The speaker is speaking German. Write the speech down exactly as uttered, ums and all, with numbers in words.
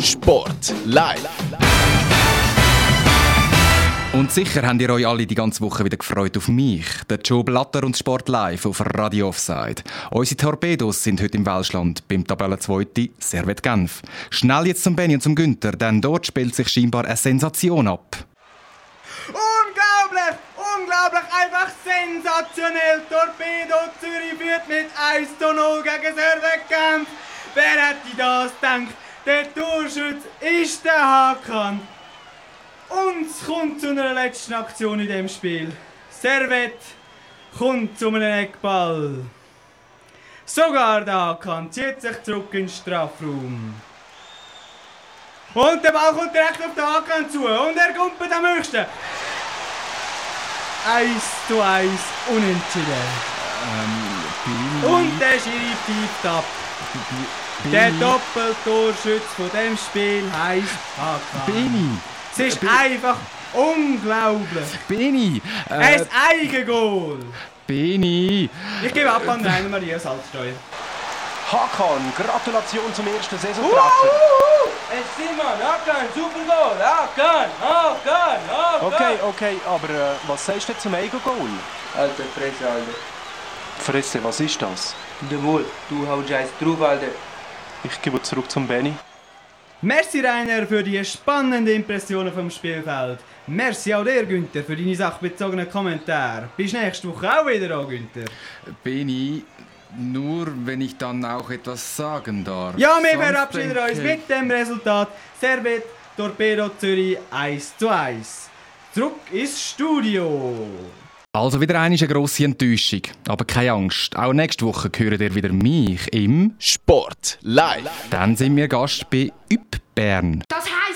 Sport live. Und sicher habt ihr euch alle die ganze Woche wieder gefreut auf mich, der Joe Blatter und Sport live auf Radio Offside. Unsere Torpedos sind heute im Welschland beim Tabellenzweiten Servette Genf. Schnell jetzt zum Benny und zum Günther, denn dort spielt sich scheinbar eine Sensation ab. Unglaublich! Unglaublich! Einfach sensationell! Torpedo Zürich führt mit eins zu null gegen Servette Genf. Wer hätte das gedacht? Der Torschütze ist der Hakan. Und es kommt zu einer letzten Aktion in diesem Spiel. Servette kommt zu einem Eckball. Sogar der Hakan zieht sich zurück in den Strafraum. Und der Ball kommt direkt auf den Hakan zu. Und er kommt bei dem höchsten. eins zu eins unentschieden. Ähm, Und der Schiri pfeift ab. Der Doppeltorschütze von diesem Spiel heisst Hakan. Benny! Es ist einfach unglaublich. Benny! Äh, Ein Eigengoal. Benny! Ich gebe ab an Rainer Maria Salzsteuer. Hakan, Gratulation zum ersten Saisontreffer. Uh, es Simon, Hakan, super Goal. Hakan, Hakan, Hakan. Okay, okay, aber äh, was sagst du zum Eigengoal? Alter, Fresse, Alter. Fresse, was ist das? Der Wohl, du haust eins drauf, Alter. Ich gebe zurück zum Benny. Merci Rainer für die spannenden Impressionen vom Spielfeld. Merci auch dir, Günther, für deine sachbezogenen Kommentare. Bis nächste Woche auch wieder da, Günther. Benny, nur wenn ich dann auch etwas sagen darf. Ja, wir Sonst verabschieden denke uns ich- mit dem Resultat. Servette Torpedo Zürich eins zu eins. Zurück ins Studio. Also wieder eine grosse Enttäuschung. Aber keine Angst, auch nächste Woche hören ihr wieder mich im Sport live. Dann sind wir Gast bei Üb Bern. Das heisst